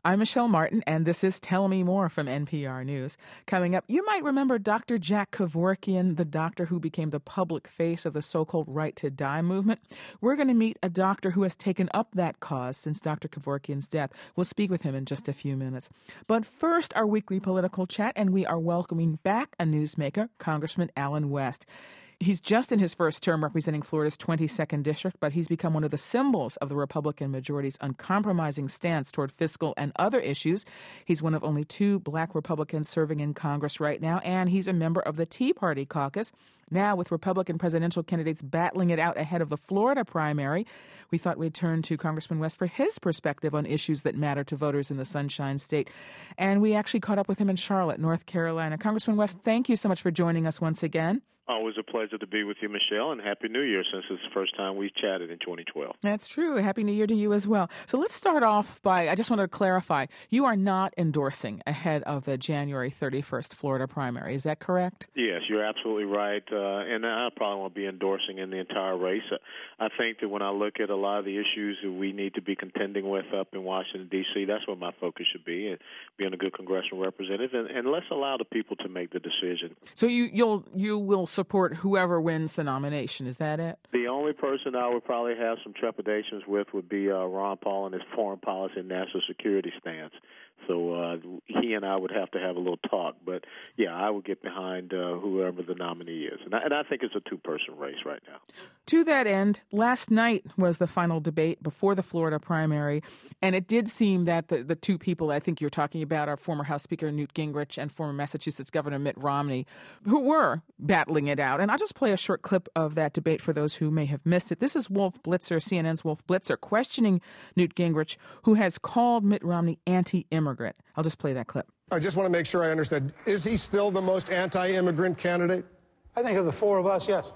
I'm Michelle Martin, and this is Tell Me More from NPR News. Coming up, you might remember Dr. Jack Kevorkian, the doctor who became the public face of the so-called Right to Die movement. We're going to meet a doctor who has taken up that cause since Dr. Kevorkian's death. We'll speak with him in just a few minutes. But first, our weekly political chat, and we are welcoming back a newsmaker, Congressman Allen West. He's just in his first term representing Florida's 22nd district, but he's become one of the symbols of the Republican majority's uncompromising stance toward fiscal and other issues. He's one of only 2 black Republicans serving in Congress right now, and he's a member of the Tea Party caucus. Now, with Republican presidential candidates battling it out ahead of the Florida primary, we thought we'd turn to Congressman West for his perspective on issues that matter to voters in the Sunshine State. And we actually caught up with him in Charlotte, North Carolina. Congressman West, thank you so much for joining us once again. Always a pleasure to be with you, Michelle, and Happy New Year since it's the first time we chatted in 2012. That's true. Happy New Year to you as well. So let's start off by, I just want to clarify, you are not endorsing ahead of the January 31st Florida primary. Is that correct? Yes, you're absolutely right. And I probably won't be endorsing in the entire race. I think that when I look at a lot of the issues that we need to be contending with up in Washington, D.C., that's what my focus should be, and being a good congressional representative. And let's allow the people to make the decision. So you will support whoever wins the nomination. Is that it? The only person I would probably have some trepidations with would be Ron Paul and his foreign policy and national security stance. So he and I would have to have a little talk. But, yeah, I would get behind whoever the nominee is. And I think it's a 2-person race right now. To that end, last night was the final debate before the Florida primary, and it did seem that the 2 people I think you're talking about are former House Speaker Newt Gingrich and former Massachusetts Governor Mitt Romney, who were battling it out. And I'll just play a short clip of that debate for those who may have missed it. This is Wolf Blitzer, CNN's Wolf Blitzer, questioning Newt Gingrich, who has called Mitt Romney anti-immigrant. I'll just play that clip. I just want to make sure I understand. Is he still the most anti-immigrant candidate? I think of the 4 of us, yes.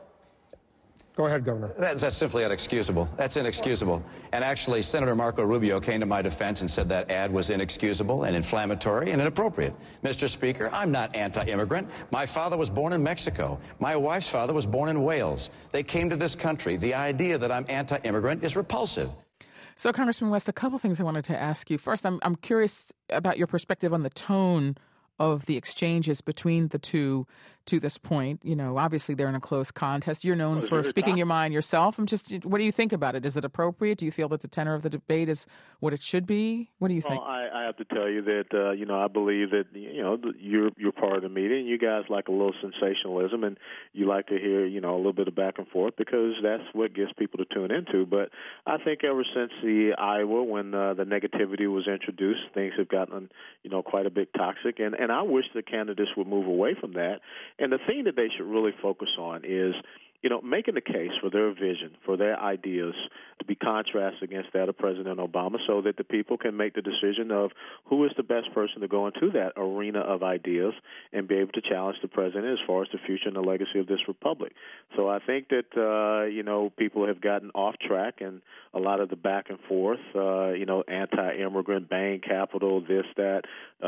Go ahead, Governor. That's simply inexcusable. That's inexcusable. And actually, Senator Marco Rubio came to my defense and said that ad was inexcusable and inflammatory and inappropriate. Mr. Speaker, I'm not anti-immigrant. My father was born in Mexico. My wife's father was born in Wales. They came to this country. The idea that I'm anti-immigrant is repulsive. So, Congressman West, a couple things I wanted to ask you. First, I'm curious about your perspective on the tone of the exchanges between the 2 to this point. You know, obviously they're in a close contest. You're known for speaking your mind yourself. What do you think about it? Is it appropriate? Do you feel that the tenor of the debate is what it should be? What do you think? Well, I have to tell you that, I believe that, you're part of the media, and you guys like a little sensationalism, and you like to hear, a little bit of back and forth because that's what gets people to tune into. But I think ever since the Iowa, when the negativity was introduced, things have gotten, quite a bit toxic. And I wish the candidates would move away from that. And the thing that they should really focus on is, making the case for their vision, for their ideas to be contrasted against that of President Obama so that the people can make the decision of who is the best person to go into that arena of ideas and be able to challenge the president as far as the future and the legacy of this republic. So I think that, people have gotten off track and a lot of the back and forth, anti-immigrant, bang capital, this, that,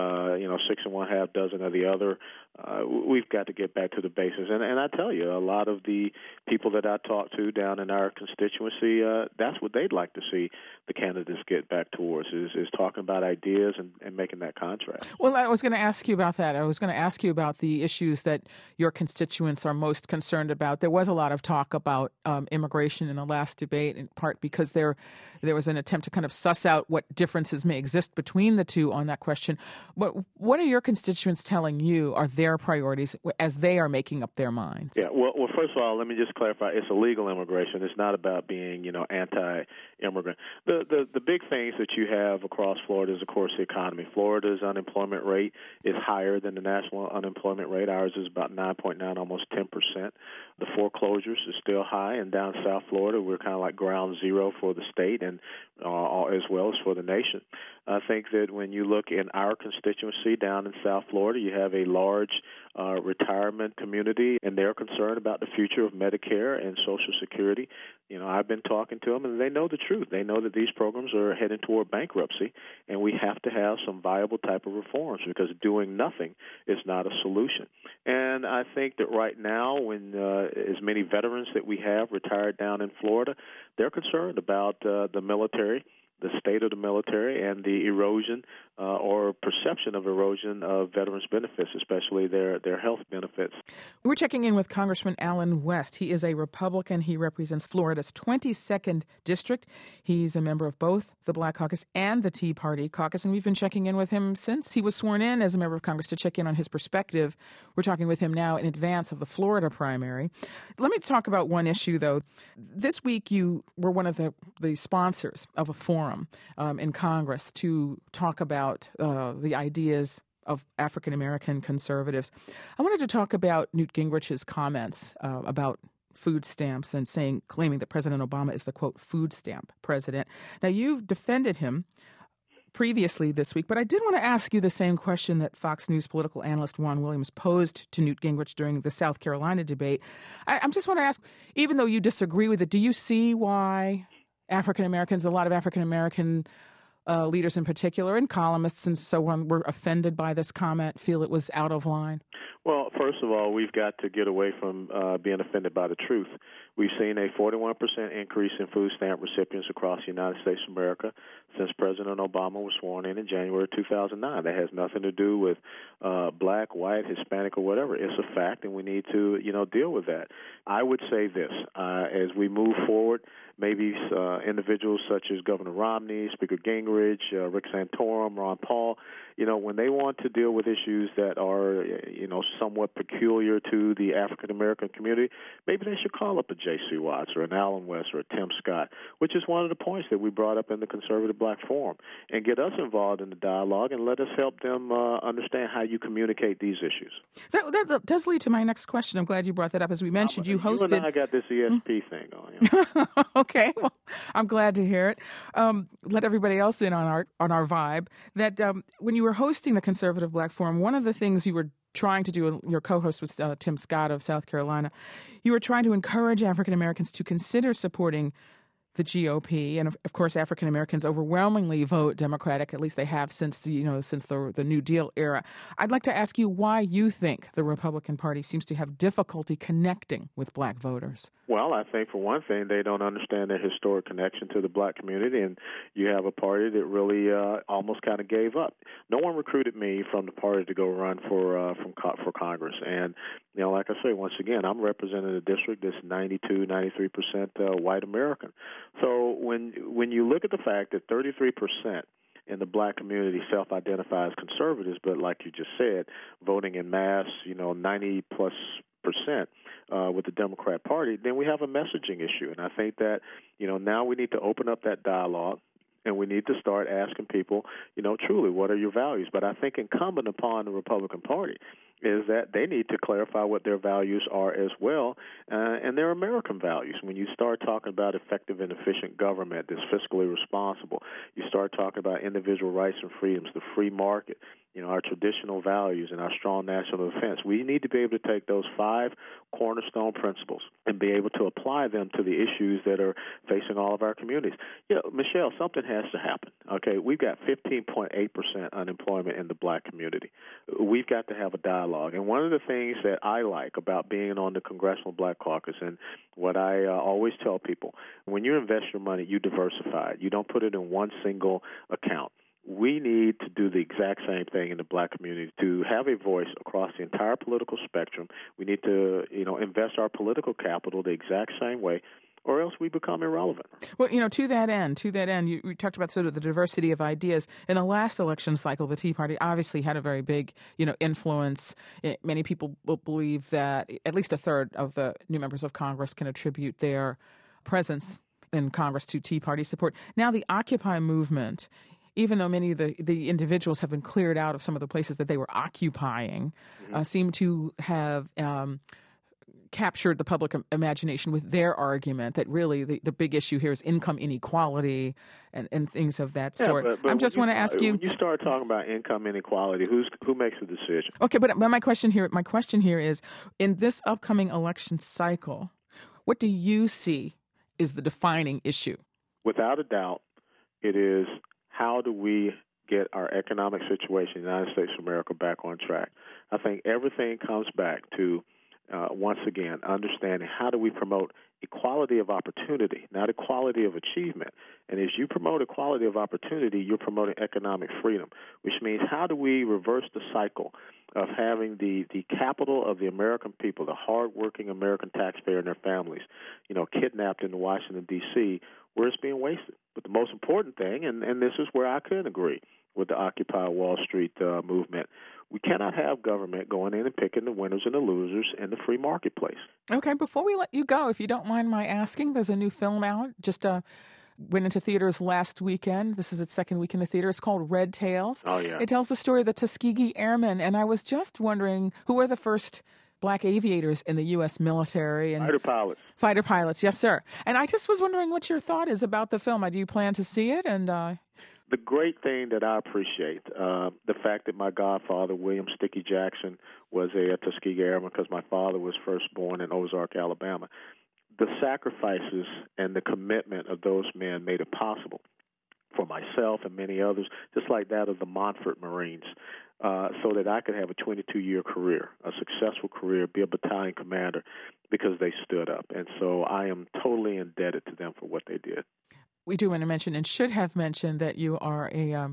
6 and 1/2 dozen of the other. We've got to get back to the basics. And I tell you, a lot of the people that I talk to down in our constituency, that's what they'd like to see the candidates get back towards, is talking about ideas and making that contrast. Well, I was going to ask you about that. I was going to ask you about the issues that your constituents are most concerned about. There was a lot of talk about immigration in the last debate, in part because there was an attempt to kind of suss out what differences may exist between the 2 on that question. But what are your constituents telling you are their priorities as they are making up their minds? Yeah, well, first of all, let me just clarify. It's illegal immigration. It's not about being, anti-immigrant. The big things that you have across Florida is, of course, the economy. Florida's unemployment rate is higher than the national unemployment rate. Ours is about 9.9, almost 10%. The foreclosures is still high, and down South Florida, we're kind of like ground zero for the state and as well as for the nation. I think that when you look in our constituency down in South Florida, you have a large retirement community, and they're concerned about the future of Medicare and Social Security. I've been talking to them, and they know the truth. They know that these programs are heading toward bankruptcy, and we have to have some viable type of reforms because doing nothing is not a solution. And I think that right now, when as many veterans that we have retired down in Florida, they're concerned about the military the state of the military and the erosion or perception of erosion of veterans' benefits, especially their health benefits. We're checking in with Congressman Allen West. He is a Republican. He represents Florida's 22nd District. He's a member of both the Black Caucus and the Tea Party caucus, and we've been checking in with him since he was sworn in as a member of Congress to check in on his perspective. We're talking with him now in advance of the Florida primary. Let me talk about one issue, though. This week you were one of the sponsors of a forum in Congress to talk about the ideas of African-American conservatives. I wanted to talk about Newt Gingrich's comments about food stamps and claiming that President Obama is the, quote, food stamp president. Now, you've defended him previously this week, but I did want to ask you the same question that Fox News political analyst Juan Williams posed to Newt Gingrich during the South Carolina debate. I just want to ask, even though you disagree with it, do you see why African-Americans, a lot of African-American leaders in particular, and columnists and so on, were offended by this comment, feel it was out of line? Well, first of all, we've got to get away from being offended by the truth. We've seen a 41% increase in food stamp recipients across the United States of America since President Obama was sworn in January 2009. That has nothing to do with black, white, Hispanic, or whatever. It's a fact, and we need to, deal with that. I would say this, as we move forward, maybe individuals such as Governor Romney, Speaker Gingrich, Rick Santorum, Ron Paul, when they want to deal with issues that are, somewhat peculiar to the African-American community, maybe they should call up a J.C. Watts or an Allen West or a Tim Scott, which is one of the points that we brought up in the Conservative Black Forum, and get us involved in the dialogue and let us help them understand how you communicate these issues. That does lead to my next question. I'm glad you brought that up. As we mentioned, you hosted... You and I got this ESP thing on. Okay, well, I'm glad to hear it. Let everybody else in on our vibe. That when you were hosting the Conservative Black Forum, one of the things you were trying to do, and your co-host was Tim Scott of South Carolina, you were trying to encourage African Americans to consider supporting the GOP, and of course, African Americans overwhelmingly vote Democratic. At least they have since the New Deal era. I'd like to ask you why you think the Republican Party seems to have difficulty connecting with black voters. Well, I think for one thing, they don't understand their historic connection to the black community, and you have a party that really almost kind of gave up. No one recruited me from the party to go run for Congress, and like I say, once again, I'm representing a district that's 93% white American. So when you look at the fact that 33% in the black community self-identify as conservatives, but like you just said, voting in mass, 90+% with the Democrat Party, then we have a messaging issue. And I think that, now we need to open up that dialogue, and we need to start asking people, truly, what are your values? But I think incumbent upon the Republican Party is that they need to clarify what their values are as well, and their American values. When you start talking about effective and efficient government that's fiscally responsible, you start talking about individual rights and freedoms, the free market, our traditional values and our strong national defense. We need to be able to take those 5 cornerstone principles and be able to apply them to the issues that are facing all of our communities. Michelle, something has to happen. Okay, we've got 15.8% unemployment in the black community. We've got to have a dialogue. And one of the things that I like about being on the Congressional Black Caucus, and what I always tell people, when you invest your money, you diversify it. You don't put it in one single account. We need to do the exact same thing in the black community, to have a voice across the entire political spectrum. We need to, invest our political capital the exact same way, or else we become irrelevant. Well, to that end, you talked about sort of the diversity of ideas. In the last election cycle, the Tea Party obviously had a very big, influence. Many people believe that at least a third of the new members of Congress can attribute their presence in Congress to Tea Party support. Now the Occupy movement, even though many of the individuals have been cleared out of some of the places that they were occupying, seem to have captured the public imagination with their argument that really the big issue here is income inequality and things of that sort. But I just want to ask you, when you start talking about income inequality, who makes the decision? Okay, but my question here is, in this upcoming election cycle, what do you see is the defining issue? Without a doubt, it is, how do we get our economic situation in the United States of America back on track? I think everything comes back to once again, understanding how do we promote equality of opportunity, not equality of achievement. And as you promote equality of opportunity, you're promoting economic freedom, which means how do we reverse the cycle of having the capital of the American people, the hardworking American taxpayer and their families, kidnapped in Washington, D.C., where it's being wasted. But the most important thing, and this is where I couldn't agree with the Occupy Wall Street movement, we cannot have government going in and picking the winners and the losers in the free marketplace. Okay, before we let you go, if you don't mind my asking, there's a new film out, just went into theaters last weekend. This is its second week in the theater. It's called Red Tails. Oh, yeah. It tells the story of the Tuskegee Airmen, and I was just wondering, who were the first black aviators in the U.S. military? And Fighter pilots. Fighter pilots, yes, sir. And I just was wondering what your thought is about the film. Do you plan to see it? And the great thing that I appreciate, the fact that my godfather, William Sticky Jackson, was a Tuskegee Airman because my father was first born in Ozark, Alabama. The sacrifices and the commitment of those men made it possible for myself and many others, just like that of the Montford Marines, so that I could have a 22-year career, a successful career, be a battalion commander because they stood up. And so I am totally indebted to them for what they did. We do want to mention and should have mentioned that you are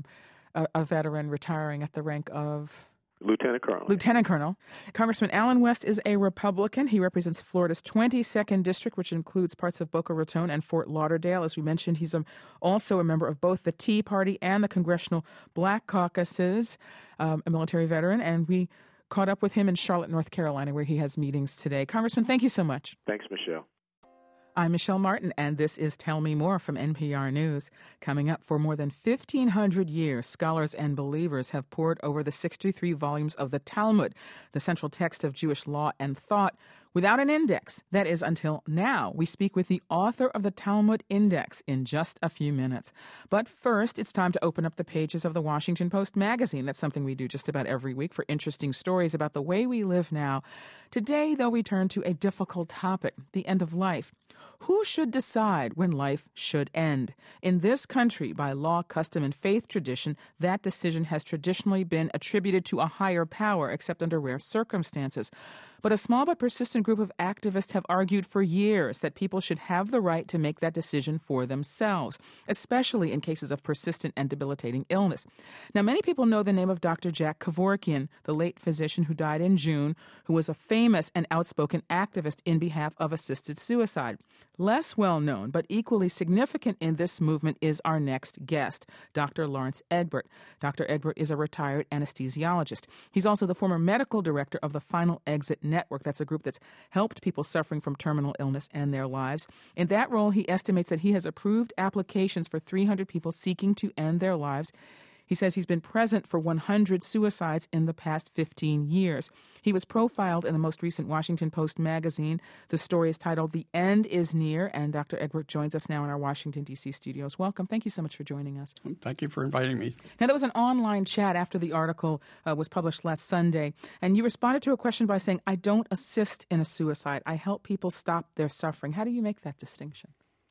a veteran retiring at the rank of Lieutenant Colonel. Lieutenant Colonel. Congressman Allen West is a Republican. He represents Florida's 22nd district, which includes parts of Boca Raton and Fort Lauderdale. As we mentioned, he's also a member of both the Tea Party and the Congressional Black Caucuses, a military veteran, and we caught up with him in Charlotte, North Carolina, where he has meetings today. Congressman, thank you so much. Thanks, Michelle. I'm Michelle Martin, and this is Tell Me More from NPR News. Coming up, for more than 1,500 years, scholars and believers have pored over the 63 volumes of the Talmud, the central text of Jewish law and thought, without an index. That is, until now. We speak with the author of the Talmud Index in just a few minutes. But first, it's time to open up the pages of the Washington Post magazine. That's something we do just about every week for interesting stories about the way we live now. Today, though, we turn to a difficult topic, the end of life. Who should decide when life should end? In this country, by law, custom, and faith tradition, that decision has traditionally been attributed to a higher power, except under rare circumstances. But a small but persistent group of activists have argued for years that people should have the right to make that decision for themselves, especially in cases of persistent and debilitating illness. Now, many people know the name of Dr. Jack Kevorkian, the late physician who died in June, who was a famous and outspoken activist in behalf of assisted suicide. Less well known, but equally significant in this movement is our next guest, Dr. Lawrence Egbert. Dr. Egbert is a retired anesthesiologist. He's also the former medical director of the Final Exit Network. That's a group that's helped people suffering from terminal illness and their lives. In that role, he estimates that he has approved applications for 300 people seeking to end their lives. He says he's been present for 100 suicides in the past 15 years. He was profiled in the most recent Washington Post magazine. The story is titled The End is Near, and Dr. Egbert joins us now in our Washington, D.C. studios. Welcome. Thank you so much for joining us. Thank you for inviting me. Now, there was an online chat after the article was published last Sunday, and you responded to a question by saying, I don't assist in a suicide. I help people stop their suffering. How do you make that distinction?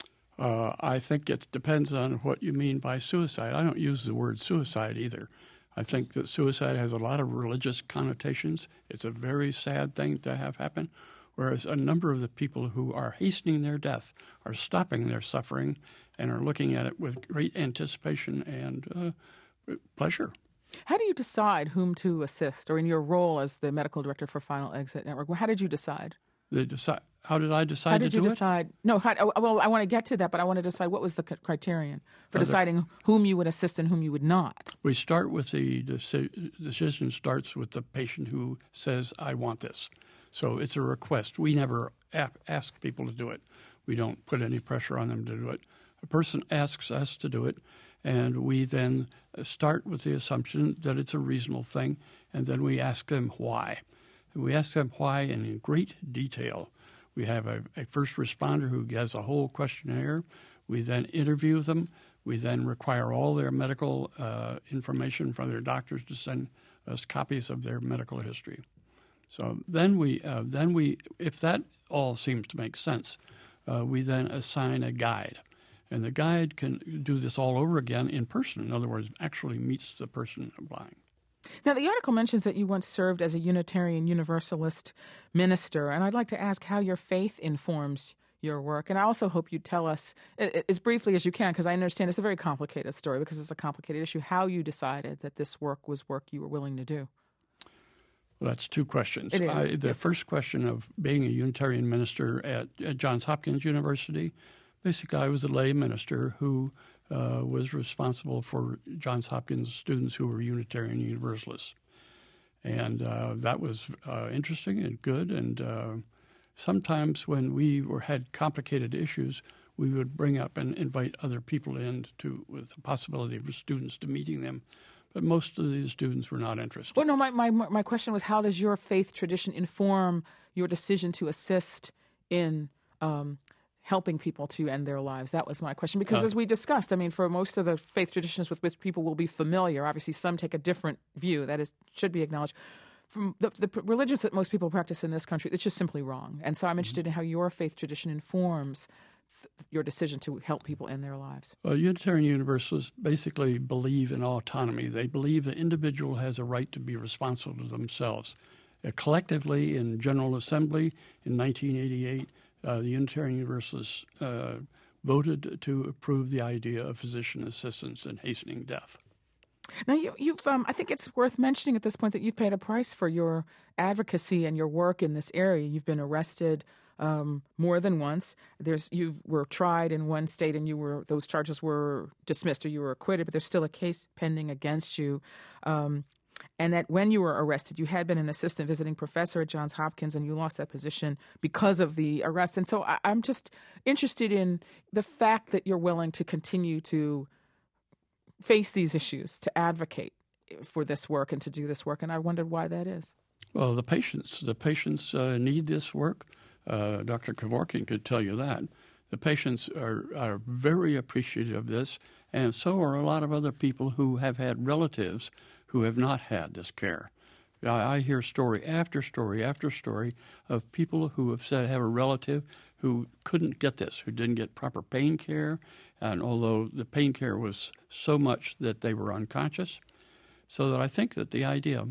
I think it depends on what you mean by suicide. I don't use the word suicide either. I think that suicide has a lot of religious connotations. It's a very sad thing to have happen, whereas a number of the people who are hastening their death are stopping their suffering and are looking at it with great anticipation and pleasure. How do you decide whom to assist, or in your role as the medical director for Final Exit Network, how did you decide? How did I decide to do it? How did you decide? No, well, I want to get to that, but I want to decide what was the criterion for deciding whom you would assist and whom you would not. We start with the decision starts with the patient who says, I want this. So it's a request. We never ask people to do it. We don't put any pressure on them to do it. A person asks us to do it, and we then start with the assumption that it's a reasonable thing, and then we ask them why. And we ask them why in great detail. We have a first responder who has a whole questionnaire. We then interview them. We then require all their medical information from their doctors to send us copies of their medical history. So then we, if that all seems to make sense, we then assign a guide. And the guide can do this all over again in person. In other words, actually meets the person applying. Now, the article mentions that you once served as a Unitarian Universalist minister, and I'd like to ask how your faith informs your work. And I also hope you tell us, as briefly as you can, because I understand it's a very complicated story, because it's a complicated issue, how you decided that this work was work you were willing to do. Well, that's two questions. It is. The first question of being a Unitarian minister at Johns Hopkins University, basically I was a lay minister who was responsible for Johns Hopkins students who were Unitarian Universalists. And that was interesting and good. And sometimes when we had complicated issues, we would bring up and invite other people in with the possibility of students to meeting them. But most of these students were not interested. Well, no, my question was, how does your faith tradition inform your decision to assist in helping people to end their lives? That was my question. Because as we discussed, I mean, for most of the faith traditions with which people will be familiar, obviously some take a different view. That should be acknowledged. From the religions that most people practice in this country, it's just simply wrong. And so I'm interested in how your faith tradition informs your decision to help people end their lives. Well, Unitarian Universalists basically believe in autonomy. They believe the individual has a right to be responsible to themselves. Collectively, in General Assembly in 1988, the Unitarian Universalists voted to approve the idea of physician assistance in hastening death. Now, you've I think it's worth mentioning at this point that you've paid a price for your advocacy and your work in this area. You've been arrested more than once. You were tried in one state, and those charges were dismissed or you were acquitted, but there's still a case pending against you. And that when you were arrested, you had been an assistant visiting professor at Johns Hopkins, and you lost that position because of the arrest. And so I'm just interested in the fact that you're willing to continue to face these issues, to advocate for this work and to do this work. And I wondered why that is. Well, the patients need this work. Dr. Kevorkian could tell you that. The patients are very appreciative of this, and so are a lot of other people who have had relatives who have not had this care. I hear story after story after story of people who have a relative who couldn't get this, who didn't get proper pain care, and although the pain care was so much that they were unconscious. So that I think that the idea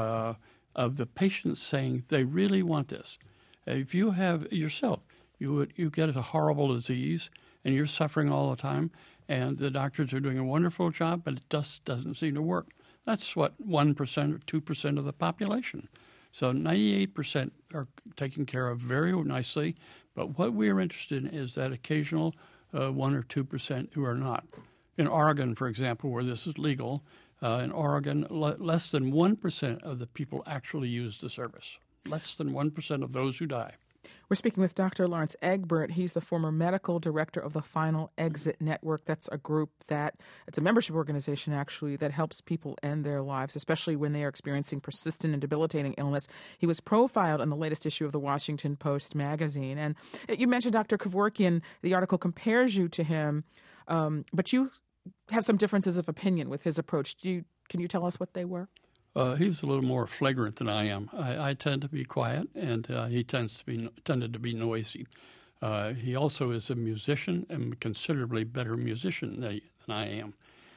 of the patients saying they really want this, if you have yourself, you get a horrible disease and you're suffering all the time, and the doctors are doing a wonderful job, but it just doesn't seem to work. That's what 1% or 2% of the population. So 98% are taken care of very nicely, but what we are interested in is that occasional 1 or 2% who are not. In Oregon, for example, where this is legal, in Oregon, less than 1% of the people actually use the service. Less than 1% of those who die. We're speaking with Dr. Lawrence Egbert. He's the former medical director of the Final Exit Network. That's a group it's a membership organization, actually, that helps people end their lives, especially when they are experiencing persistent and debilitating illness. He was profiled in the latest issue of the Washington Post magazine. And you mentioned Dr. Kevorkian. The article compares you to him, but you have some differences of opinion with his approach. Can you tell us what they were? He was a little more flagrant than I am. I tend to be quiet, and he tended to be noisy. He also is a musician, and a considerably better musician than I am.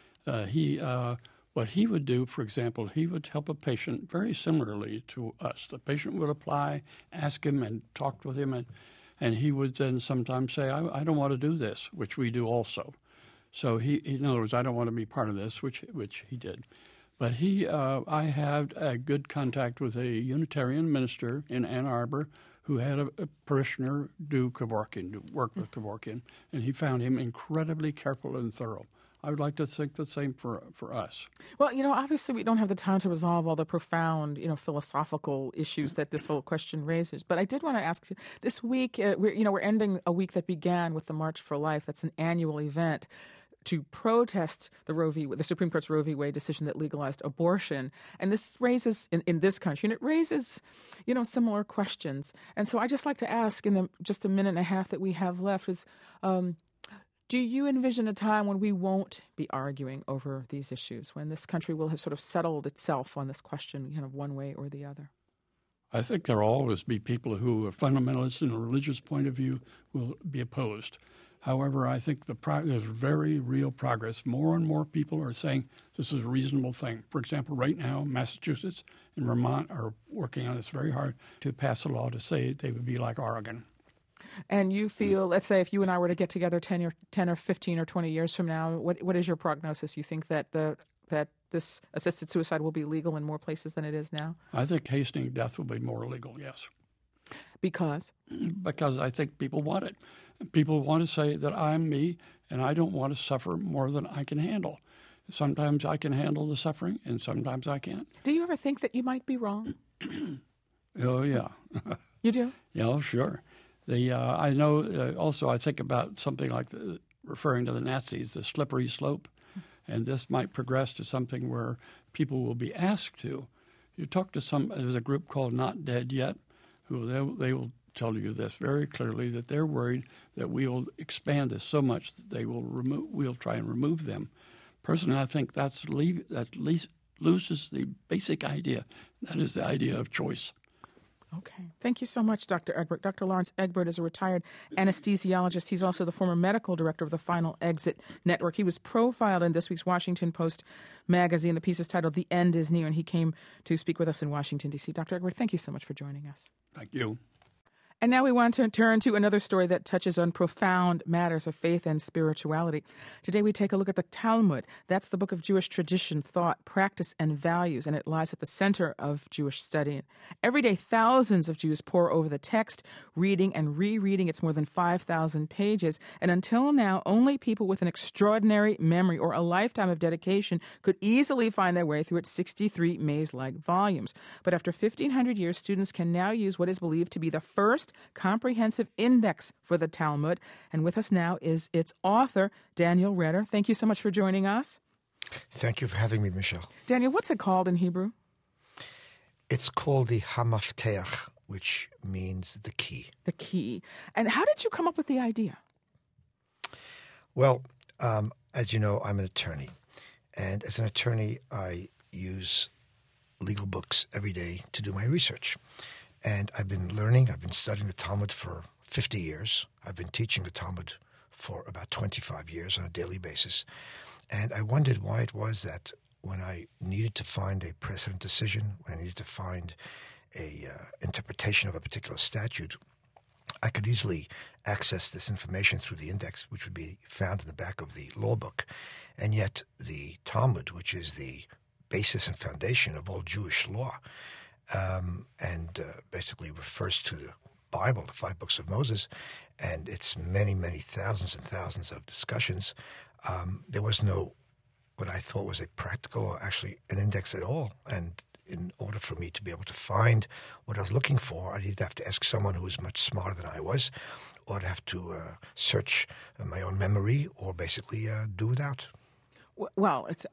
What he would do, for example, he would help a patient very similarly to us. The patient would apply, ask him, and talk with him, and he would then sometimes say, I don't want to do this, which we do also. So in other words, I don't want to be part of this, which he did. But I had a good contact with a Unitarian minister in Ann Arbor who had a parishioner do work with Kevorkian, and he found him incredibly careful and thorough. I would like to think the same for us. Well, obviously we don't have the time to resolve all the profound, philosophical issues that this whole question raises. But I did want to ask you, this week, we're ending a week that began with the March for Life. That's an annual event to protest the Supreme Court's Roe v. Wade decision that legalized abortion. And this raises, in this country, and it raises, similar questions. And so I'd just like to ask, in just a minute and a half that we have left, is do you envision a time when we won't be arguing over these issues, when this country will have sort of settled itself on this question, one way or the other? I think there will always be people who are fundamentalists in a religious point of view will be opposed. However, I think there's very real progress. More and more people are saying this is a reasonable thing. For example, right now, Massachusetts and Vermont are working on this very hard to pass a law to say they would be like Oregon. And you feel, let's say, if you and I were to get together 10 or 15 or 20 years from now, what is your prognosis? You think that that this assisted suicide will be legal in more places than it is now? I think hastening death will be more legal, yes. Because? Because I think people want it. People want to say that I'm me and I don't want to suffer more than I can handle. Sometimes I can handle the suffering and sometimes I can't. Do you ever think that you might be wrong? Oh, yeah. You do? Yeah, sure. I know also I think about something like referring to the Nazis, the slippery slope, and this might progress to something where people will be asked to. You talk to there's a group called Not Dead Yet, who they will tell you this very clearly, that they're worried that we will expand this so much that we'll try and remove them. Personally, I think that loses the basic idea. That is the idea of choice. Okay. Thank you so much, Dr. Egbert. Dr. Lawrence Egbert is a retired anesthesiologist. He's also the former medical director of the Final Exit Network. He was profiled in this week's Washington Post magazine. The piece is titled "The End is Near," and he came to speak with us in Washington, D.C. Dr. Egbert, thank you so much for joining us. Thank you. And now we want to turn to another story that touches on profound matters of faith and spirituality. Today we take a look at the Talmud. That's the book of Jewish tradition, thought, practice, and values, and it lies at the center of Jewish study. Every day, thousands of Jews pore over the text, reading and rereading its more than 5,000 pages, and until now, only people with an extraordinary memory or a lifetime of dedication could easily find their way through its 63 maze-like volumes. But after 1,500 years, students can now use what is believed to be the first comprehensive index for the Talmud. And with us now is its author, Daniel Redder. Thank you so much for joining us. Thank you for having me, Michelle. Daniel, what's it called in Hebrew? It's called the Hamafteach, which means the key. The key. And how did you come up with the idea? Well, as you know, I'm an attorney. And as an attorney, I use legal books every day to do my research. And I've been studying the Talmud for 50 years. I've been teaching the Talmud for about 25 years on a daily basis. And I wondered why it was that when I needed to find a precedent decision, when I needed to find a interpretation of a particular statute, I could easily access this information through the index, which would be found in the back of the law book. And yet the Talmud, which is the basis and foundation of all Jewish law, basically refers to the Bible, the 5 books of Moses, and its many, many thousands and thousands of discussions. There was no, what I thought was a practical or actually an index at all. And in order for me to be able to find what I was looking for, I'd either have to ask someone who was much smarter than I was, or I'd have to search my own memory, or basically do without. Well, it's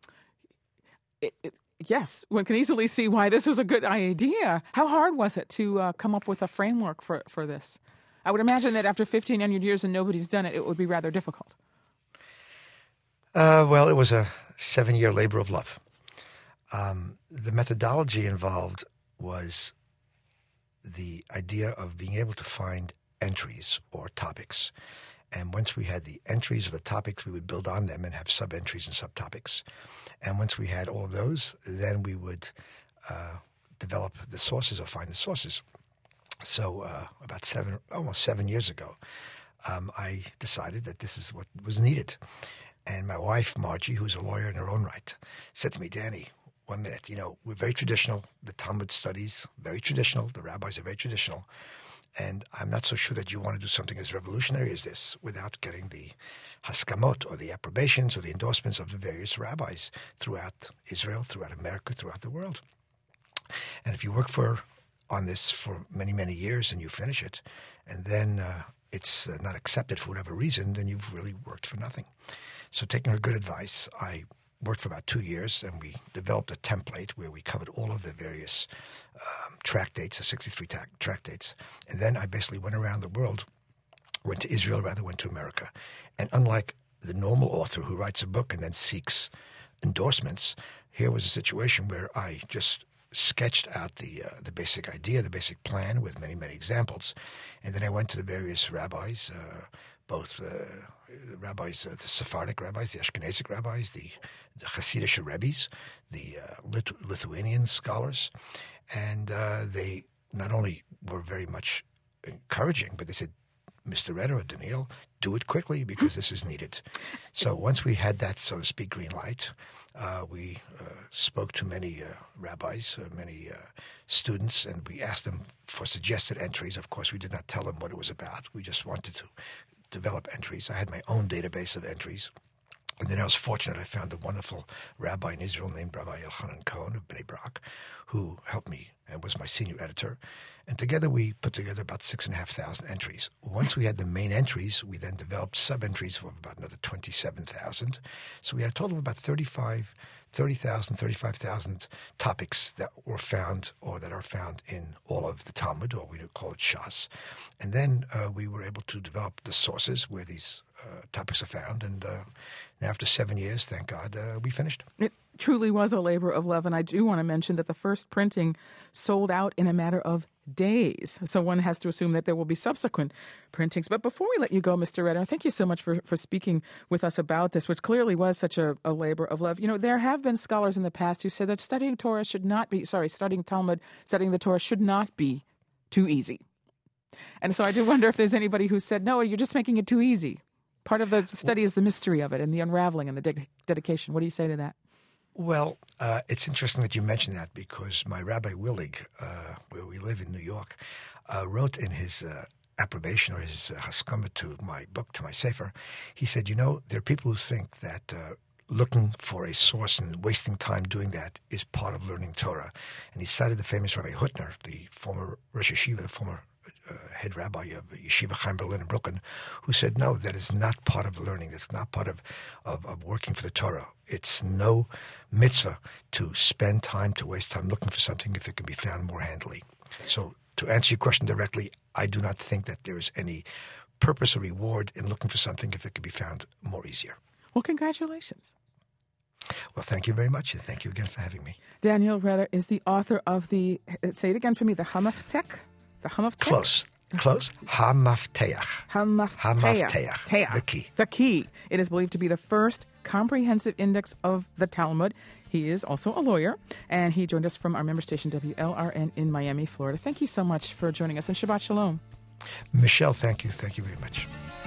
yes, one can easily see why this was a good idea. How hard was it to come up with a framework for this? I would imagine that after 1,500 years and nobody's done it, it would be rather difficult. Well, it was a 7-year labor of love. The methodology involved was the idea of being able to find entries or topics. And once we had the entries or the topics, we would build on them and have sub-entries and subtopics. And once we had all of those, then we would develop the sources or find the sources. So about almost 7 years ago, I decided that this is what was needed. And my wife, Margie, who's a lawyer in her own right, said to me, Danny, 1 minute, we're very traditional. The Talmud studies, very traditional. The rabbis are very traditional. And I'm not so sure that you want to do something as revolutionary as this without getting the haskamot, or the approbations or the endorsements of the various rabbis throughout Israel, throughout America, throughout the world. And if you work on this for many, many years and you finish it, and then it's not accepted for whatever reason, then you've really worked for nothing. So taking her good advice, I worked for about 2 years, and we developed a template where we covered all of the various tractates, the 63 tractates. And then I basically went around the world, went to Israel, went to America. And unlike the normal author who writes a book and then seeks endorsements, here was a situation where I just sketched out the basic idea, the basic plan with many, many examples. And then I went to the various rabbis, both the rabbis, the Sephardic rabbis, the Ashkenazic rabbis, the Hasidic Rebbes, the Lithuanian scholars. And they not only were very much encouraging, but they said, Mr. Redder or Daniil, do it quickly because this is needed. So once we had that, so to speak, green light, we spoke to many rabbis, many students, and we asked them for suggested entries. Of course, we did not tell them what it was about. We just wanted to develop entries. I had my own database of entries. And then I was fortunate. I found a wonderful rabbi in Israel named Rabbi Elchanan Cohen of Bnei Brak, who helped me and was my senior editor. And together we put together about 6,500 entries. Once we had the main entries, we then developed sub-entries of about another 27,000. So we had a total of about 35,000 topics that were found or that are found in all of the Talmud, or we call it Shas. And then we were able to develop the sources where these topics are found. And now after 7 years, thank God, we finished. It truly was a labor of love. And I do want to mention that the first printing sold out in a matter of days. So one has to assume that there will be subsequent printings. But before we let you go, Mr. Redder, thank you so much for speaking with us about this, which clearly was such a labor of love. You know, there have been scholars in the past who said that studying Talmud, studying the Torah should not be too easy. And so I do wonder if there's anybody who said, no, you're just making it too easy. Part of the study is the mystery of it and the unraveling and the dedication. What do you say to that? Well, it's interesting that you mention that because my Rabbi Willig, where we live in New York, wrote in his approbation or his haskama to my book, to my sefer, he said, you know, there are people who think that looking for a source and wasting time doing that is part of learning Torah. And he cited the famous Rabbi Hutner, the former Rosh Yeshiva, the former head rabbi of Yeshiva Chaim Berlin in Brooklyn, who said, no, that is not part of learning. That's not part of working for the Torah. It's no mitzvah to spend time, to waste time looking for something if it can be found more handily. So to answer your question directly, I do not think that there is any purpose or reward in looking for something if it can be found more easier. Well, congratulations. Well, thank you very much, and thank you again for having me. Daniil Redder is the author of the, say it again for me, the Hamaftech? The Hamaftech? Close. Hamafteach. Hamafteach. The key. The key. It is believed to be the first comprehensive index of the Talmud. He is also a lawyer, and he joined us from our member station WLRN in Miami, Florida. Thank you so much for joining us, and Shabbat Shalom. Michelle, thank you. Thank you very much.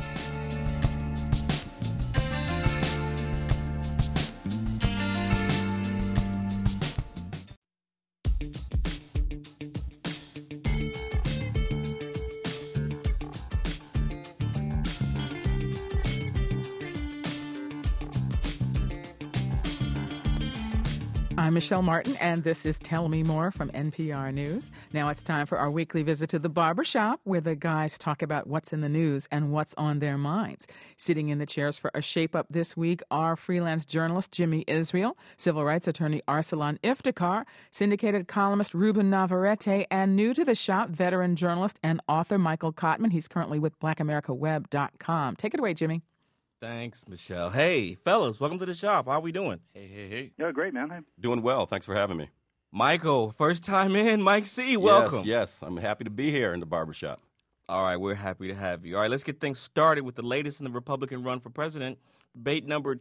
I'm Michelle Martin, and this is Tell Me More from NPR News. Now it's time for our weekly visit to the barbershop, where the guys talk about what's in the news and what's on their minds. Sitting in the chairs for a shape-up this week are freelance journalist Jimmy Israel, civil rights attorney Arsalan Iftikhar, syndicated columnist Ruben Navarrete, and new to the shop, veteran journalist and author Michael Kottman. He's currently with BlackAmericaWeb.com. Take it away, Jimmy. Thanks, Michelle. Hey, fellas, welcome to the shop. How we doing? Hey. Yeah, great, man. Hey. Doing well. Thanks for having me. Michael, first time in. Mike C., welcome. Yes. I'm happy to be here in the barbershop. All right, we're happy to have you. All right, let's get things started with the latest in the Republican run for president. Debate number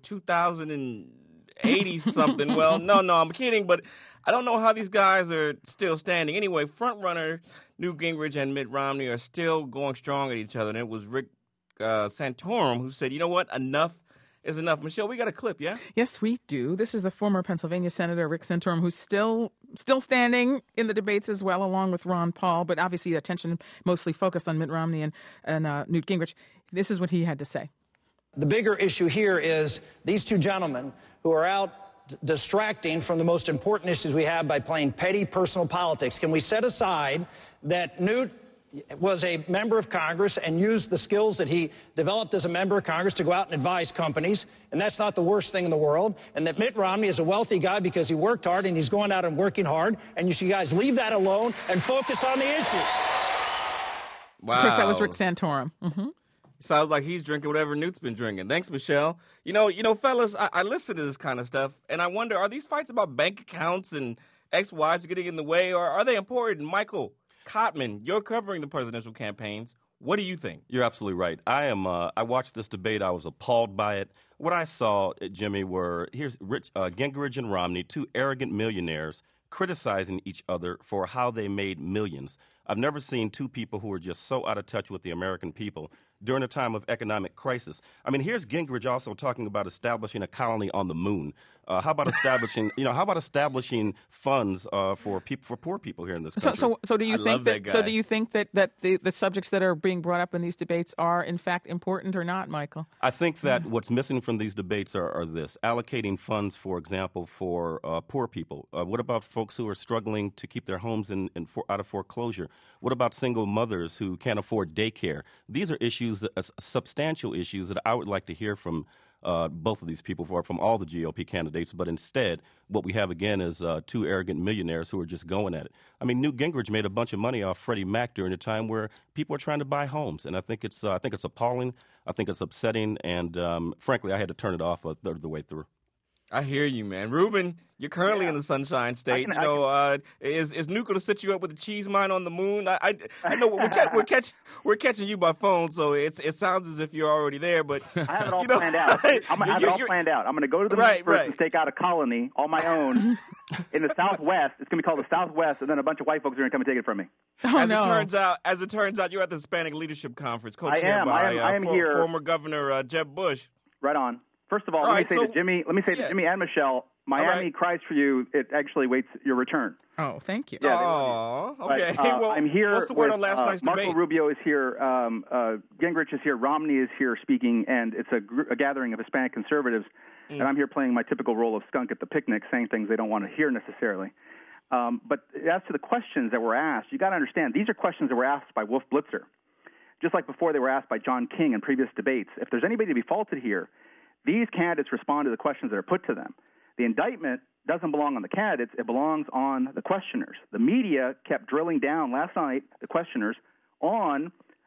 2080-something. Well, no, I'm kidding, but I don't know how these guys are still standing. Anyway, frontrunner Newt Gingrich and Mitt Romney are still going strong at each other, and it was Rick Santorum who said, you know what, enough is enough. Michelle, we got a clip, yeah? Yes, we do. This is the former Pennsylvania Senator Rick Santorum, who's still standing in the debates as well, along with Ron Paul, but obviously attention mostly focused on Mitt Romney and Newt Gingrich. This is what he had to say. The bigger issue here is these two gentlemen who are out distracting from the most important issues we have by playing petty personal politics. Can we set aside that Newt was a member of Congress and used the skills that he developed as a member of Congress to go out and advise companies, and that's not the worst thing in the world, and that Mitt Romney is a wealthy guy because he worked hard and he's going out and working hard, and you should guys leave that alone and focus on the issue. Wow. Of course, that was Rick Santorum. Mm-hmm. Sounds like he's drinking whatever Newt's been drinking. Thanks, Michelle. You know, fellas, I listen to this kind of stuff, and I wonder, are these fights about bank accounts and ex-wives getting in the way, or are they important? Michael Kottman, you're covering the presidential campaigns. What do you think? You're absolutely right. I watched this debate. I was appalled by it. What I saw, Jimmy, here's Gingrich and Romney, two arrogant millionaires criticizing each other for how they made millions. I've never seen two people who are just so out of touch with the American people during a time of economic crisis. I mean, here's Gingrich also talking about establishing a colony on the moon. How about establishing funds for poor people here in this country? So do you think that the subjects that are being brought up in these debates are in fact important or not, Michael? I think that what's missing from these debates are this: allocating funds, for example, for poor people. What about folks who are struggling to keep their homes out of foreclosure? What about single mothers who can't afford daycare? These are issues, substantial issues that I would like to hear from both of these people, from all the GOP candidates. But instead, what we have again is two arrogant millionaires who are just going at it. I mean, Newt Gingrich made a bunch of money off Freddie Mac during a time where people are trying to buy homes, and I think it's appalling. I think it's upsetting, and frankly, I had to turn it off a third of the way through. I hear you, man. Ruben, you're currently in the Sunshine State. Is Newt going to set you up with a cheese mine on the moon? I know we're catching you by phone, so it sounds as if you're already there. But I have it all planned out. I'm going to go to the moon first and stake out a colony on my own in the Southwest. It's going to be called the Southwest, and then a bunch of white folks are going to come and take it from me. As it turns out, you're at the Hispanic Leadership Conference, co-chaired by former Governor Jeb Bush. Right on. First of all, let me say to Jimmy and Michelle, Miami cries for you. It actually waits your return. Oh, thank you. Yeah, okay. I'm here. What's the word on last night's debate? Marco Rubio is here. Gingrich is here. Romney is here speaking, and it's a gathering of Hispanic conservatives. And I'm here playing my typical role of skunk at the picnic, saying things they don't want to hear necessarily. But as to the questions that were asked, you got to understand these are questions that were asked by Wolf Blitzer, just like before they were asked by John King in previous debates. If there's anybody to be faulted here, these candidates respond to the questions that are put to them. The indictment doesn't belong on the candidates. It belongs on the questioners. The media kept drilling down last night, the questioners, on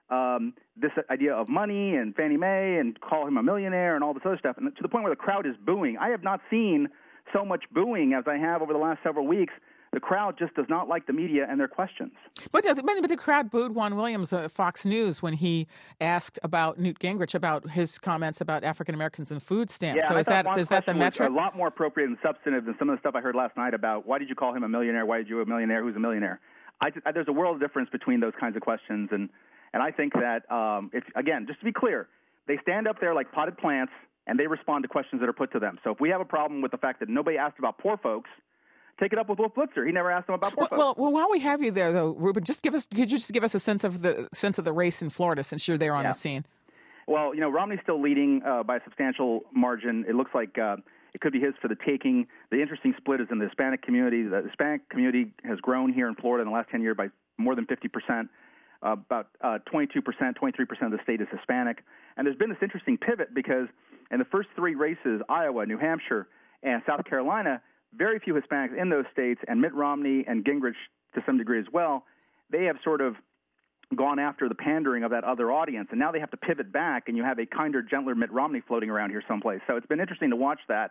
this idea of money and Fannie Mae and call him a millionaire and all this other stuff, and to the point where the crowd is booing. I have not seen so much booing as I have over the last several weeks. The crowd just does not like the media and their questions. But the crowd booed Juan Williams of Fox News when he asked about Newt Gingrich about his comments about African Americans and food stamps. Yeah, so is that the metric? A lot more appropriate and substantive than some of the stuff I heard last night about why did you call him a millionaire? Why did you a millionaire? Who's a millionaire? There's a world of difference between those kinds of questions, and I think that again, just to be clear, they stand up there like potted plants and they respond to questions that are put to them. So if we have a problem with the fact that nobody asked about poor folks, take it up with Wolf Blitzer. He never asked them about poor folks. Well, while we have you there, though, Ruben, could you just give us a sense of the race in Florida since you're there on the scene? Well, Romney's still leading by a substantial margin. It looks like it could be his for the taking. The interesting split is in the Hispanic community. The Hispanic community has grown here in Florida in the last 10 years by more than 50%. About 22%, 23% of the state is Hispanic. And there's been this interesting pivot because in the first three races, Iowa, New Hampshire, and South Carolina, very few Hispanics in those states, and Mitt Romney and Gingrich to some degree as well, they have sort of gone after the pandering of that other audience, and now they have to pivot back, and you have a kinder, gentler Mitt Romney floating around here someplace. So it's been interesting to watch that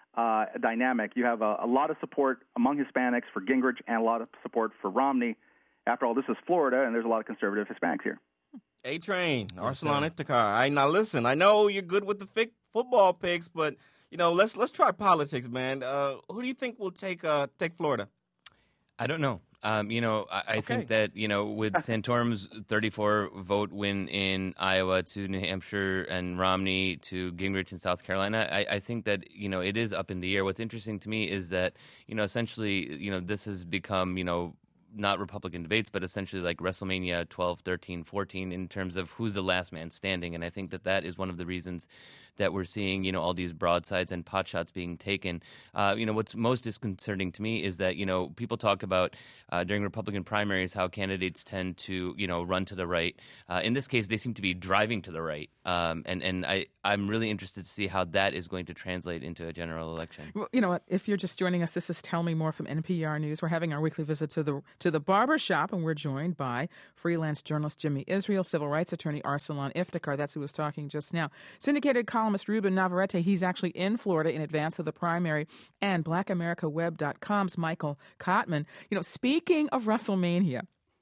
dynamic. You have a lot of support among Hispanics for Gingrich and a lot of support for Romney. After all, this is Florida, and there's a lot of conservative Hispanics here. A-Train, Arsalan Iftikhar. Now listen, I know you're good with the football picks, but let's try politics, man. Who do you think will take Florida? I don't know. I think that, with Santorum's 34 vote win in Iowa to New Hampshire and Romney to Gingrich in South Carolina, I think that, it is up in the air. What's interesting to me is that, essentially, this has become, not Republican debates, but essentially like WrestleMania 12, 13, 14 in terms of who's the last man standing. And I think that is one of the reasons that we're seeing, all these broadsides and potshots being taken. What's most disconcerting to me is that, people talk about during Republican primaries how candidates tend to, run to the right. In this case, they seem to be driving to the right. And I'm really interested to see how that is going to translate into a general election. Well, you know what? If you're just joining us, this is Tell Me More from NPR News. We're having our weekly visit to the to the barbershop, and we're joined by freelance journalist Jimmy Israel, civil rights attorney Arsalan Iftikhar, that's who was talking just now, syndicated columnist Ruben Navarrete, he's actually in Florida in advance of the primary, and BlackAmericaWeb.com's Michael Kottman. Speaking of WrestleMania,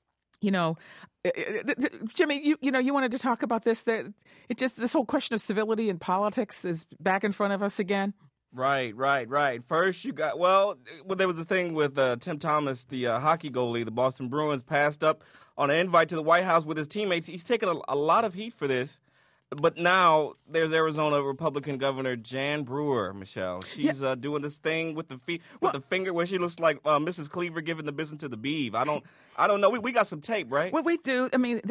Jimmy, you wanted to talk about this. This whole question of civility and politics is back in front of us again. Right. First, you got there was a thing with Tim Thomas, the hockey goalie. The Boston Bruins passed up on an invite to the White House with his teammates. He's taken a lot of heat for this. But now there's Arizona Republican Governor Jan Brewer, Michelle. She's doing this thing with the the finger where she looks like Mrs. Cleaver giving the business to the beeve. I don't know. We got some tape, right? Well, we do. I mean,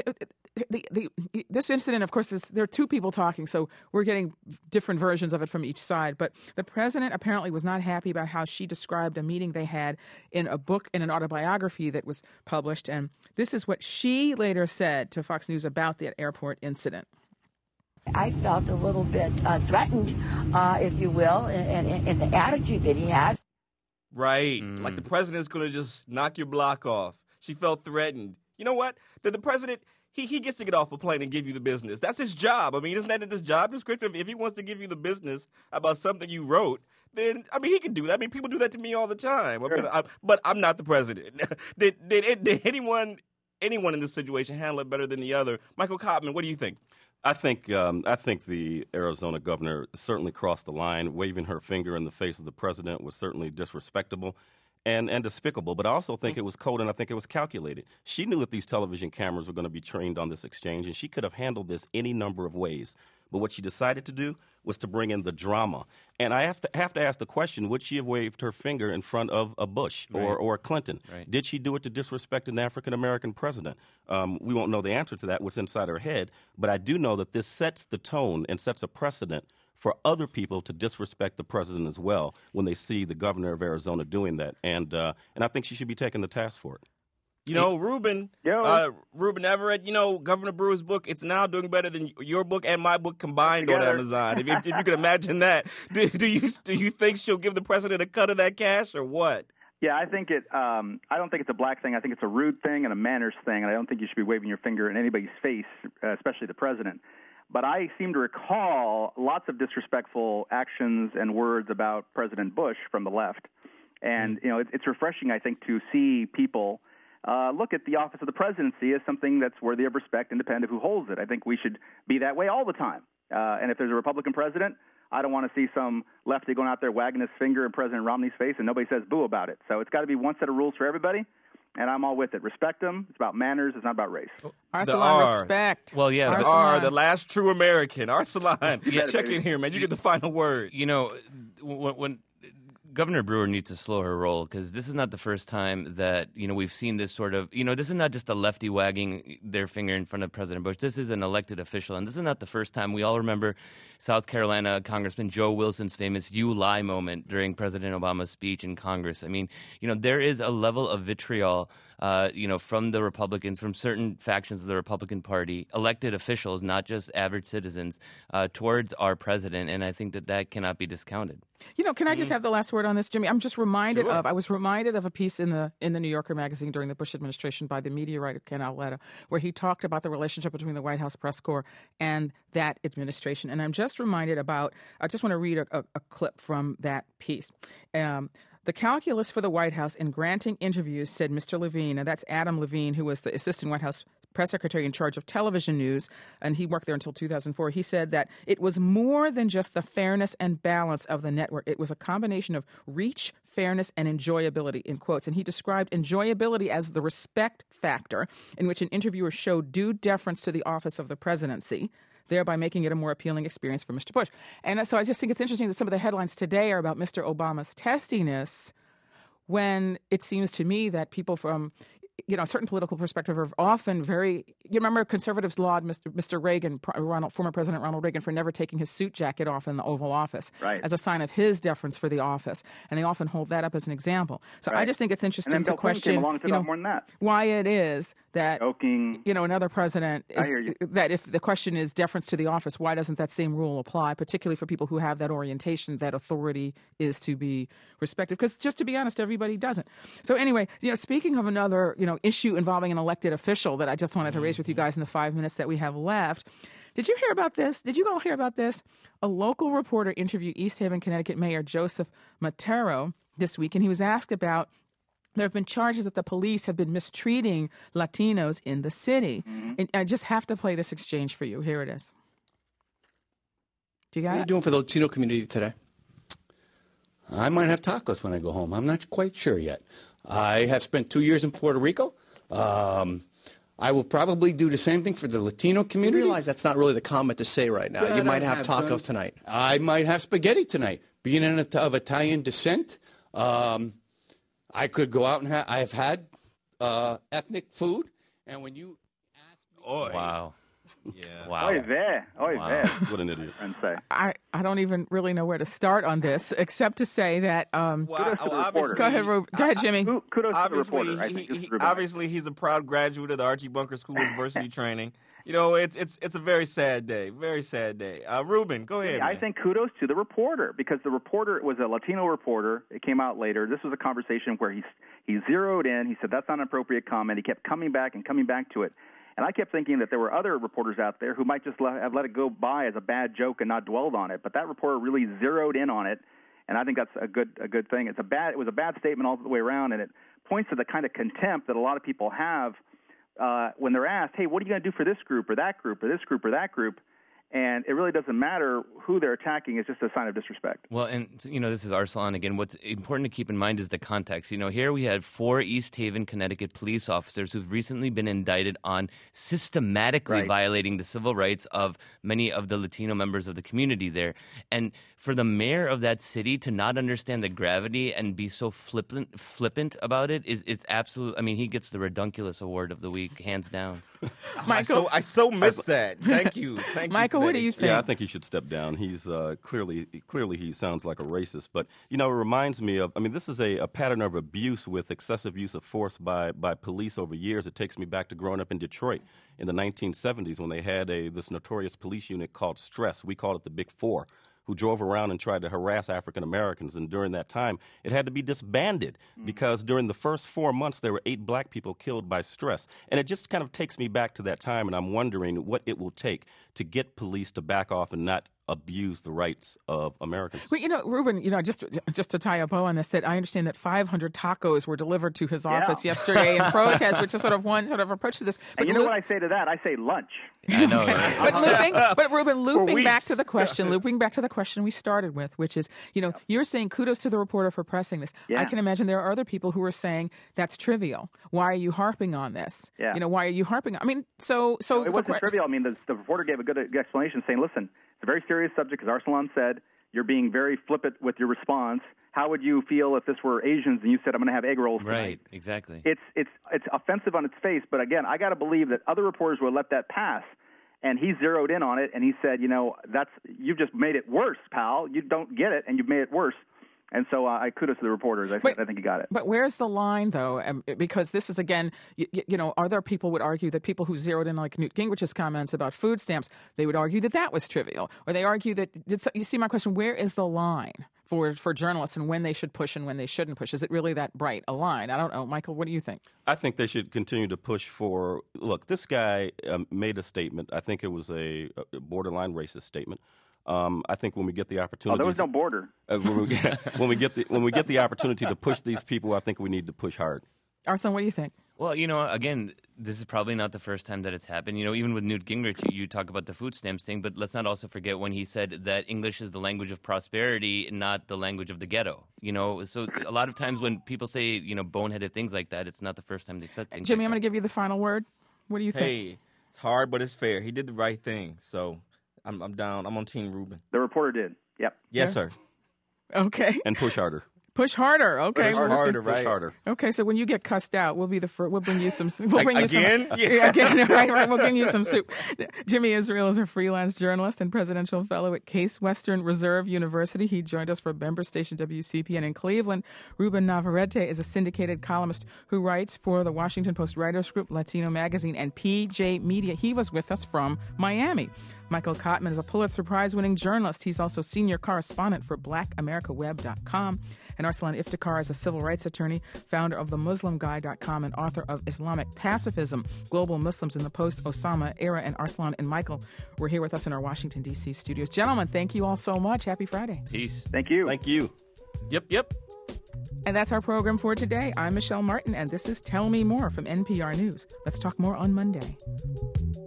this incident, of course, there are two people talking, so we're getting different versions of it from each side. But the president apparently was not happy about how she described a meeting they had in a book, in an autobiography that was published. And this is what she later said to Fox News about that airport incident. I felt a little bit threatened, if you will, in the attitude that he had. Right. Like the president's going to just knock your block off. She felt threatened. You know what? The president, he gets to get off a plane and give you the business. That's his job. I mean, isn't that his job description? If he wants to give you the business about something you wrote, then, he can do that. I mean, people do that to me all the time. Sure. But I'm not the president. Did anyone in this situation handle it better than the other? Michael Kottman, what do you think? I think the Arizona governor certainly crossed the line. Waving her finger in the face of the president was certainly disrespectable and despicable. But I also think it was cold, and I think it was calculated. She knew that these television cameras were going to be trained on this exchange, and she could have handled this any number of ways. But what she decided to do was to bring in the drama. And I have to ask the question, would she have waved her finger in front of a Bush or a Clinton? Right. Did she do it to disrespect an African-American president? We won't know the answer to that, what's inside her head. But I do know that this sets the tone and sets a precedent for other people to disrespect the president as well when they see the governor of Arizona doing that. And I think she should be taken to task for it. Ruben Everett, Governor Brewer's book, it's now doing better than your book and my book combined on Amazon. If you can imagine that. Do you think she'll give the president a cut of that cash or what? Yeah, I think I don't think it's a black thing. I think it's a rude thing and a manners thing, and I don't think you should be waving your finger in anybody's face, especially the president. But I seem to recall lots of disrespectful actions and words about President Bush from the left. And, it's refreshing, I think, to see people look at the office of the presidency as something that's worthy of respect, independent of who holds it. I think we should be that way all the time. And if there's a Republican president, I don't want to see some lefty going out there wagging his finger in President Romney's face and nobody says boo about it. So it's got to be one set of rules for everybody, and I'm all with it. Respect them. It's about manners. It's not about race. Arsalan, respect. Well, yeah. The R, the last true American. Arsalan, check in here, man. You get the final word. When Governor Brewer needs to slow her roll, because this is not the first time that we've seen this sort of this is not just a lefty wagging their finger in front of President Bush. This is an elected official, and this is not the first time. We all remember South Carolina Congressman Joe Wilson's famous "You lie" moment during President Obama's speech in Congress. I mean, there is a level of vitriol from the Republicans, from certain factions of the Republican Party, elected officials, not just average citizens, towards our president, and I think that cannot be discounted. Can I just have the last word on this, Jimmy? I'm just reminded I was reminded of a piece in the New Yorker magazine during the Bush administration by the media writer Ken Auletta, where he talked about the relationship between the White House press corps and that administration. And I'm just reminded I just want to read a clip from that piece. The calculus for the White House in granting interviews, said Mr. Levine, and that's Adam Levine, who was the assistant White House press secretary in charge of television news, and he worked there until 2004. He said that it was more than just the fairness and balance of the network. It was a combination of reach, fairness, and enjoyability, in quotes. And he described enjoyability as the respect factor in which an interviewer showed due deference to the office of the presidency, thereby making it a more appealing experience for Mr. Bush. And so I just think it's interesting that some of the headlines today are about Mr. Obama's testiness, when it seems to me that people from a certain political perspective are often very. You remember conservatives lauded Mr. Reagan, former President Ronald Reagan, for never taking his suit jacket off in the Oval Office as a sign of his deference for the office, and they often hold that up as an example. So I just think it's interesting to question, more than that. why it is that another president is, that if the question is deference to the office, why doesn't that same rule apply, particularly for people who have that orientation that authority is to be respected? Because just to be honest, everybody doesn't. So anyway, speaking of another issue involving an elected official that I just wanted to raise with you guys in the 5 minutes that we have left. Did you hear about this? Did you all hear about this? A local reporter interviewed East Haven, Connecticut Mayor Joseph Matero this week, and he was asked about there have been charges that the police have been mistreating Latinos in the city. And I just have to play this exchange for you. Here it is. Do you got it? What are you doing for the Latino community today? I might have tacos when I go home. I'm not quite sure yet. I have spent 2 years in Puerto Rico. I will probably do the same thing for the Latino community. You realize that's not really the comment to say right now. But you might have tacos tonight. I might have spaghetti tonight. Being of Italian descent, I could go out and I have had ethnic food. And when you ask me... Wow. Yeah. Wow. Oy vey. What an idiot. I don't even really know where to start on this, except to say that. Kudos to the reporter. Go ahead, Jimmy. Kudos to the reporter. Obviously, he's a proud graduate of the Archie Bunker School of Diversity Training. It's a very sad day. Very sad day. Ruben, go ahead. I think kudos to the reporter, because the reporter was a Latino reporter. It came out later. This was a conversation where he zeroed in. He said that's not an appropriate comment. He kept coming back to it. And I kept thinking that there were other reporters out there who might just have let it go by as a bad joke and not dwelled on it. But that reporter really zeroed in on it, and I think that's a good thing. It was a bad statement all the way around, and it points to the kind of contempt that a lot of people have when they're asked, hey, what are you going to do for this group or that group or this group or that group? And it really doesn't matter who they're attacking. It's just a sign of disrespect. Well, and, this is Arsalan again. What's important to keep in mind is the context. Here we had 4 East Haven, Connecticut police officers who've recently been indicted on systematically violating the civil rights of many of the Latino members of the community there. And for the mayor of that city to not understand the gravity and be so flippant about it is absolute. I mean, he gets the Redunculous Award of the week, hands down. Michael, I so missed that. Thank you. Michael, what do you think? Yeah, I think he should step down. He's clearly he sounds like a racist. But it reminds me of. I mean, this is a pattern of abuse with excessive use of force by police over years. It takes me back to growing up in Detroit in the 1970s when they had this notorious police unit called Stress. We called it the Big Four, who drove around and tried to harass African Americans. And during that time, it had to be disbanded because during the first 4 months, there were 8 black people killed by Stress. And it just kind of takes me back to that time, and I'm wondering what it will take to get police to back off and not abuse the rights of Americans. Well, Ruben, just to tie a bow on this, that I understand that 500 tacos were delivered to his office yesterday in protest, which is sort of one sort of approach to this. But and what I say to that? I say lunch. I know. Right? but Ruben, looping back to the question we started with, which is, you're saying kudos to the reporter for pressing this. Yeah. I can imagine there are other people who are saying that's trivial. Why are you harping on this? Yeah. Why are you harping? I mean, so it wasn't trivial. I mean, the reporter gave a good explanation, saying, "Listen, it's a very serious subject, as Arsalan said. You're being very flippant with your response. How would you feel if this were Asians and you said, I'm going to have egg rolls tonight?" Right, exactly. It's offensive on its face, but again, I got to believe that other reporters would let that pass. And he zeroed in on it, and he said, you've just made it worse, pal. You don't get it, and you've made it worse. And so I kudos to the reporters. I think you got it. But where's the line, though? Because this is, again, other people would argue that people who zeroed in, like Newt Gingrich's comments about food stamps, they would argue that was trivial. Or they argue that, you see my question, where is the line for journalists and when they should push and when they shouldn't push? Is it really that bright a line? I don't know. Michael, what do you think? I think they should continue to push for, look, this guy made a statement. I think it was a borderline racist statement. I think when we get the opportunity, there was no border. When we get the opportunity to push these people, I think we need to push hard. Arsalan, what do you think? Well, again, this is probably not the first time that it's happened. Even with Newt Gingrich, you talk about the food stamps thing, but let's not also forget when he said that English is the language of prosperity, not the language of the ghetto. So a lot of times when people say, boneheaded things like that, it's not the first time they've said things. Jimmy, like I'm going to give you the final word. What do you think? Hey, it's hard, but it's fair. He did the right thing, so I'm down. I'm on Team Ruben. The reporter did. Yep. Yes, sir. Okay. And push harder. Push harder. Okay. Push harder, right? Push harder. Okay, so when you get cussed out, we'll be the first. We'll bring you some. We'll bring again? You some. Yeah, again. Right. We'll bring you some soup. Jimmy Israel is a freelance journalist and presidential fellow at Case Western Reserve University. He joined us for member station WCPN in Cleveland. Ruben Navarrete is a syndicated columnist who writes for the Washington Post Writers Group, Latino Magazine, and PJ Media. He was with us from Miami. Michael Kottman is a Pulitzer Prize-winning journalist. He's also senior correspondent for BlackAmericaWeb.com. And Arslan Iftikhar is a civil rights attorney, founder of TheMuslimGuy.com, and author of Islamic Pacifism, Global Muslims in the Post-Osama Era. And Arslan and Michael were here with us in our Washington, D.C. studios. Gentlemen, thank you all so much. Happy Friday. Peace. Thank you. Thank you. Yep. And that's our program for today. I'm Michelle Martin, and this is Tell Me More from NPR News. Let's talk more on Monday.